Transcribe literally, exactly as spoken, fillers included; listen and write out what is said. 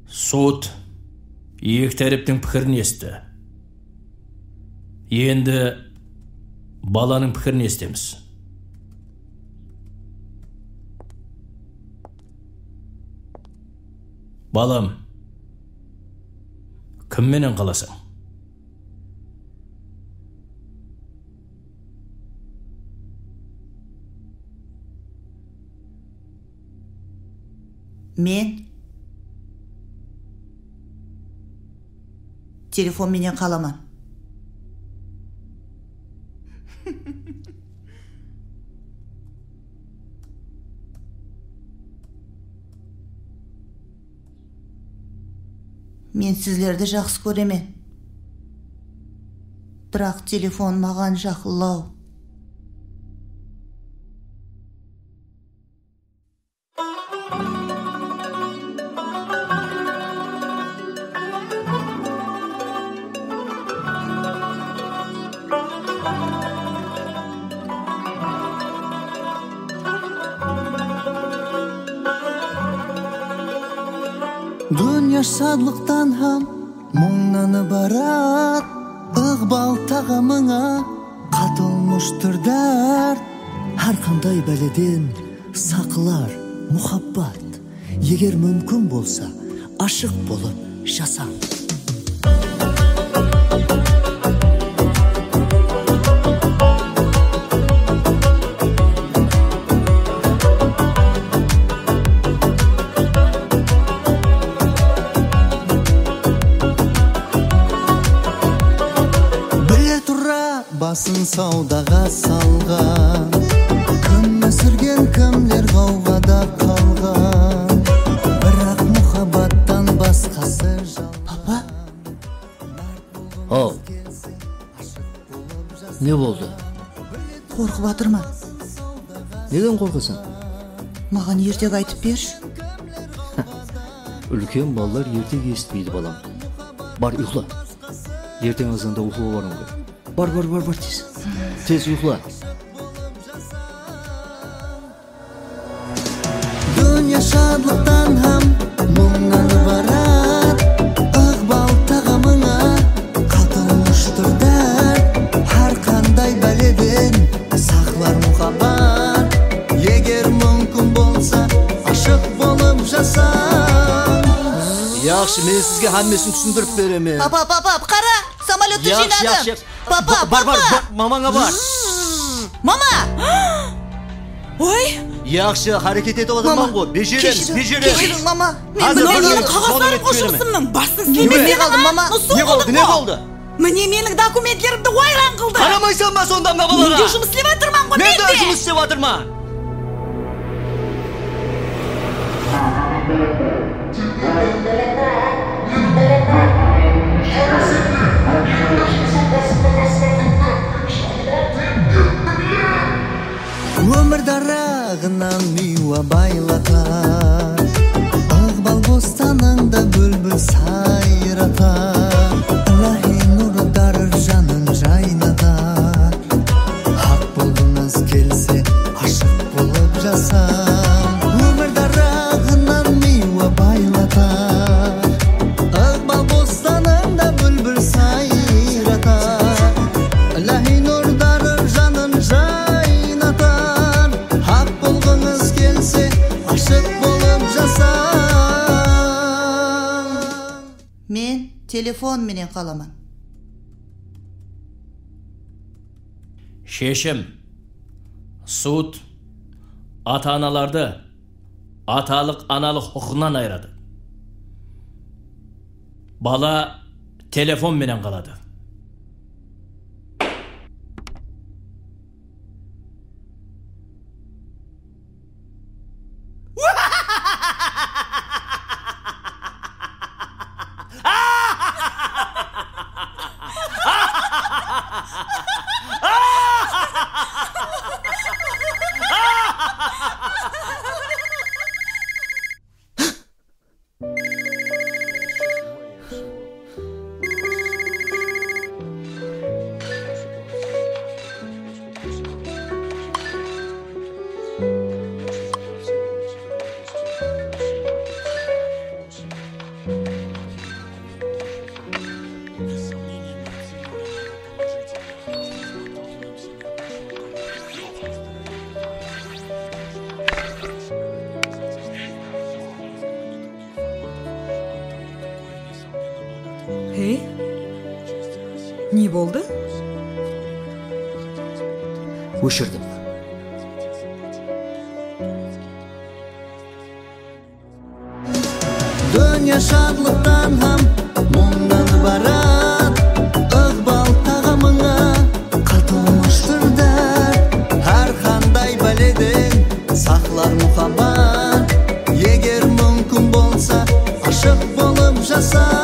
Сот екі тараптың пікірін естіді. Енді баланың пікірін естеміз. Балам, кімменен қаласың? Мен телефон менен қаламан. Мен сіздерді жақсы көремен. Бірақ телефон маған жақылау. Dünya şadlıktan ham мұңнаны барат, ықбал тағамыңа қатылмыштыр дәрт. Har qanday бәледен сақылар мұхаббат. Егер мүмкін болса, ашық болып жасаң. Басын саудаға салған, кім өсірген кімлер қауғада қалған, бірақ мұхаббаттан басқасы жалған. Папа? Ау, не болды? Қорқып атырман. Неден қорқысың? Маған ертек айтып берші. Үлкен балалар ертек естімейді балам. Бар, ұйқла. Ертең азанда ұйқыға барың ғой. Бар, бар, бар, бар, тез. Тез ұйқла. Dünya şadlıktan ham мұңнаны барат, ықбал тағамыңа қатылмыштыр дәрт. Har qanday бәледен сақлар мұхаббат. Егер мүмкін болса, ашық болып жасаң. Яқшы, мен сізге хаммесін түсіндіріп беремін. Папа, папа, қара, самолетті жинадым. Папа, бар, бар, мамаңа бар. Мама! Ой! Яқшы, харекет етіп отырман ғой. Бежереміз, бежереміз. Кешірің, мама. Мен менің қағаздарын қошырсымның басын істемесе қалдым, мама. Не болды, не болды? Міне менің документтерімді ойран қылды. Қарамайсан ба сонда мына балаға? Мен де жұмыс істеп жатырман ғой, мен де. Мен де жұмыс істеп жатырман. Өмір дарағынан миуа байлатар, ықбал бостаныңда бүлбіл сайратар. Ылахи нұрдар жанын жайнатар. Хақ болғыңыз келсе, ашық болып жасаң. Өмір дарағынан миуа байлатар, ықбал бостаныңда бүлбіл сайратар. Ылахи нұрдар жанын жайнатар. Мен телефон менен қаламан. Шешім, суд ата-аналарды аталық аналық құқығынан айырады. Бала телефон менен қалады. Hey? Не болды? Өшірдім. Dünya şadlıktan ham мұңнан барат Iqbal tağımına katılmıştırdır Her қандай бәледен сақлар muhabbat Егер мүмкін болса ашық болып жаса